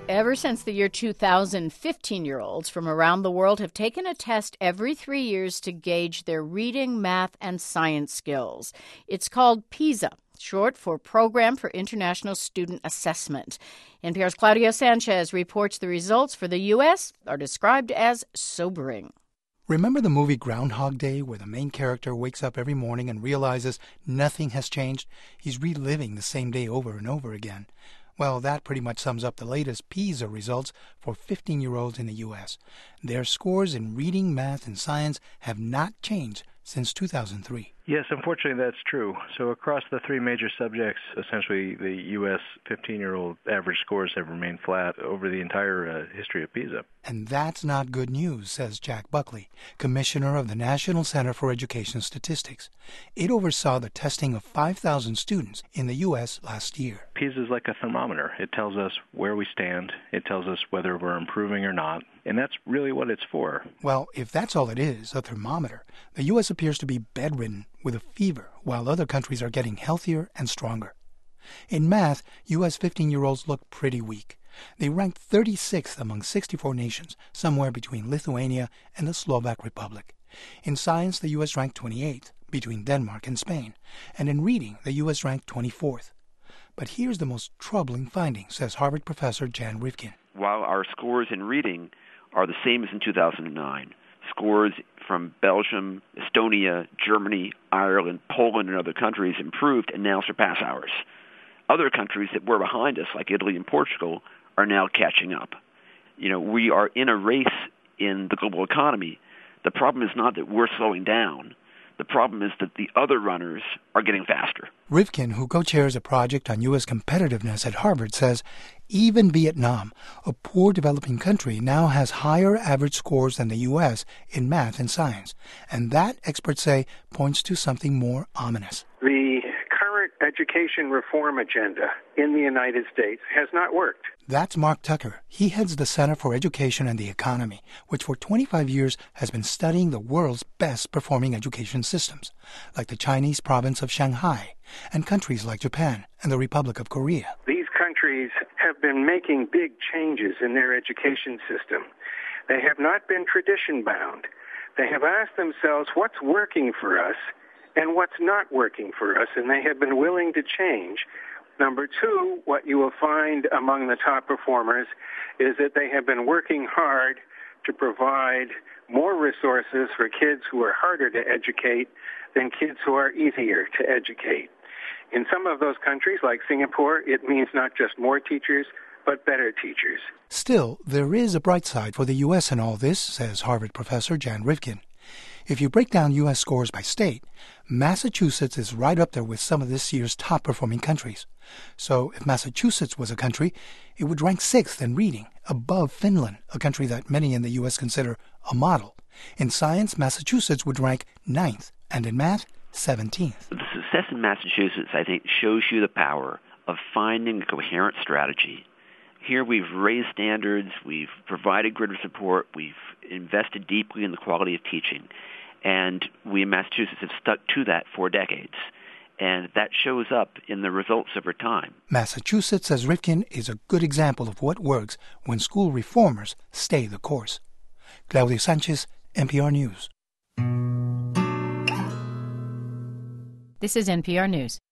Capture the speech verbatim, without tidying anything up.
Ever since the year two thousand, fifteen-year-olds from around the world have taken a test every three years to gauge their reading, math, and science skills. It's called PISA, short for Program for International Student Assessment. N P R's Claudia Sanchez reports the results for the U S are described as sobering. Remember the movie Groundhog Day, where the main character wakes up every morning and realizes nothing has changed? He's reliving the same day over and over again. Well, that pretty much sums up the latest PISA results for fifteen-year-olds in the U S. Their scores in reading, math, and science have not changed since two thousand three. Yes, unfortunately, that's true. So across the three major subjects, essentially the U S fifteen-year-old average scores have remained flat over the entire uh, history of PISA. And that's not good news, says Jack Buckley, commissioner of the National Center for Education Statistics. It oversaw the testing of five thousand students in the U S last year. PISA is like a thermometer. It tells us where we stand. It tells us whether we're improving or not. And that's really what it's for. Well, if that's all it is, a thermometer, the U S appears to be bedridden with a fever, while other countries are getting healthier and stronger. In math, U S fifteen-year-olds look pretty weak. They ranked thirty-sixth among sixty-four nations, somewhere between Lithuania and the Slovak Republic. In science, the U S ranked twenty-eighth, between Denmark and Spain. And in reading, the U S ranked twenty-fourth. But here's the most troubling finding, says Harvard professor Jan Rivkin. While our scores in reading are the same as in two thousand nine, scores from Belgium, Estonia, Germany, Ireland, Poland, and other countries improved and now surpass ours. Other countries that were behind us, like Italy and Portugal, are now catching up. You know, we are in a race in the global economy. The problem is not that we're slowing down. The problem is that the other runners are getting faster. Rivkin, who co-chairs a project on U S competitiveness at Harvard, says even Vietnam, a poor developing country, now has higher average scores than the U S in math and science. And that, experts say, points to something more ominous. The current education reform agenda in the United States has not worked. That's Mark Tucker. He heads the Center for Education and the Economy, which for twenty-five years has been studying the world's best performing education systems, like the Chinese province of Shanghai and countries like Japan and the Republic of Korea. These countries have been making big changes in their education system. They have not been tradition-bound. They have asked themselves what's working for us and what's not working for us, and they have been willing to change. Number two, what you will find among the top performers is that they have been working hard to provide more resources for kids who are harder to educate than kids who are easier to educate. In some of those countries, like Singapore, it means not just more teachers, but better teachers. Still, there is a bright side for the U S in all this, says Harvard professor Jan Rivkin. If you break down U S scores by state, Massachusetts is right up there with some of this year's top-performing countries. So if Massachusetts was a country, it would rank sixth in reading, above Finland, a country that many in the U S consider a model. In science, Massachusetts would rank ninth, and in math, seventeenth. The success in Massachusetts, I think, shows you the power of finding a coherent strategy. Here we've raised standards, we've provided greater support, we've invested deeply in the quality of teaching, and we in Massachusetts have stuck to that for decades. And that shows up in the results over time. Massachusetts, says Rivkin, is a good example of what works when school reformers stay the course. Claudia Sanchez, N P R News. This is N P R News.